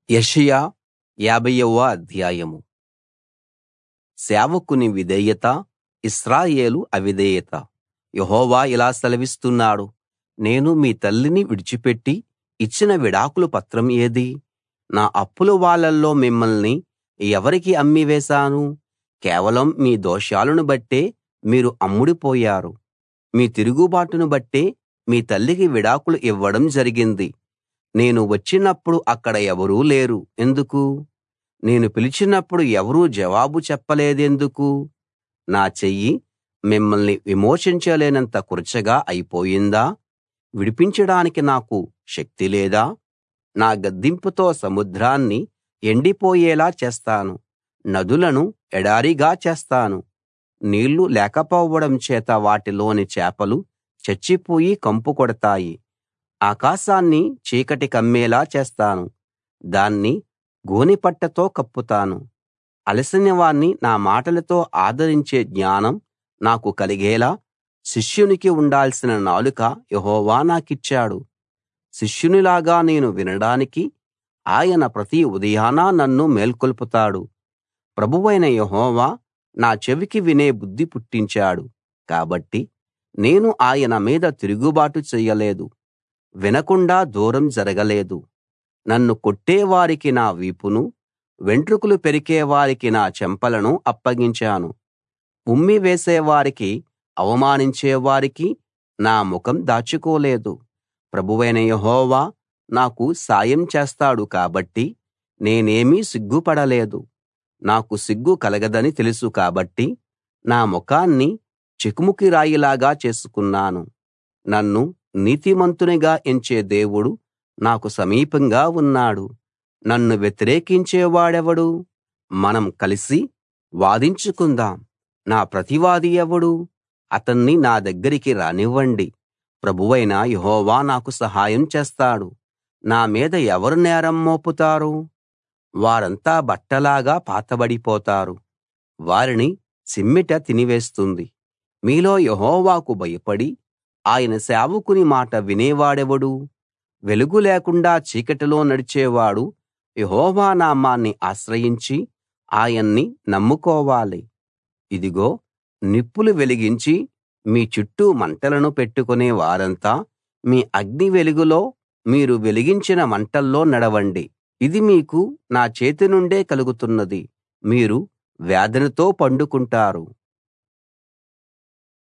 యెషయా 50వ అధ్యాయం. సేవకుని విధేయత, ఇశ్రాయేలు అవిధేయత. యెహోవా ఇలా సెలవిస్తున్నాడు: నేను మీ తల్లిని విడిచిపెట్టి ఇచ్చిన విడాకుల పత్రం ఏది? నా అప్పుల వాళ్ళలో మిమ్మల్ని ఎవరికి అమ్మివేశాను? కేవలం మీ దోషాలను బట్టే మీరు అమ్ముడుపోయారు. మీ తిరుగుబాటును బట్టే మీ తల్లికి విడాకులు ఇవ్వడం జరిగింది. నేను వచ్చినప్పుడు అక్కడ ఎవరూ లేరు ఎందుకు? నేను పిలిచినప్పుడు ఎవరూ జవాబు చెప్పలేదెందుకు? నా చెయ్యి మిమ్మల్ని విమోచించలేనంత కురచగా అయిపోయిందా? విడిపించడానికి నాకు శక్తి లేదా? నా గద్దింపుతో సముద్రాన్ని ఎండిపోయేలా చేస్తాను, నదులను ఎడారిగా చేస్తాను. నీళ్లు లేకపోవడం చేత వాటిలోని చేపలు చచ్చిపోయి కంపు కొడతాయి. ఆకాశాన్ని చీకటి కమ్మేలా చేస్తాను, దాన్ని గోనెపట్టతో కప్పుతాను. అలసిన వాణ్ణి నా మాటలతో ఆదరించే జ్ఞానం నాకు కలిగేలా శిష్యునికి ఉండాల్సిన నాలుక యెహోవా నాకిచ్చాడు. శిష్యునిలాగా నేను వినడానికి ఆయన ప్రతి ఉదయాన నన్ను మేల్కొల్పుతాడు. ప్రభువైన యెహోవా నా చెవికి వినే బుద్ధి పుట్టించాడు. కాబట్టి నేను ఆయన మీద తిరుగుబాటు చెయ్యలేదు, వినకుండా దూరం జరగలేదు. నన్ను కొట్టేవారికి నా వీపును, వెంట్రుకలు పెరికేవారికి నా చెంపలను అప్పగించాను. ఉమ్మివేసేవారికి, అవమానించేవారికి నా ముఖం దాచుకోలేదు. ప్రభువైన యెహోవా నాకు సాయం చేస్తాడు కాబట్టి నేనేమీ సిగ్గుపడలేదు. నాకు సిగ్గు కలగదని తెలుసు కాబట్టి నా ముఖాన్ని చెకుముకి రాయిలాగా చేసుకున్నాను. నన్ను నీతిమంతునిగా ఎంచే దేవుడు నాకు సమీపంగా ఉన్నాడు. నన్ను వ్యతిరేకించేవాడెవడు? మనం కలిసి వాదించుకుందాం. నా ప్రతివాది ఎవడు? అతన్ని నా దగ్గరికి రానివ్వండి. ప్రభువైన యెహోవా నాకు సహాయం చేస్తాడు. నా మీద ఎవరు నేరం మోపుతారు? వారంతా బట్టలాగా పాతబడిపోతారు, వారిని చిమ్మెట తినివేస్తుంది. మీలో యెహోవాకు భయపడి ఆయన సేవకుని మాట వినేవాడెవడు? వెలుగు లేకుండా చీకటిలో నడిచేవాడు యెహోవా నామాన్ని ఆశ్రయించి ఆయన్ని నమ్ముకోవాలి. ఇదిగో, నిప్పులు వెలిగించి మీ చుట్టూ మంటలను పెట్టుకునే వారంతా మీ అగ్ని వెలుగులో మీరు వెలిగించిన మంటల్లో నడవండి. ఇది మీకు నా చేతి నుండే కలుగుతున్నది. మీరు వేదనతో పండుకుంటారు.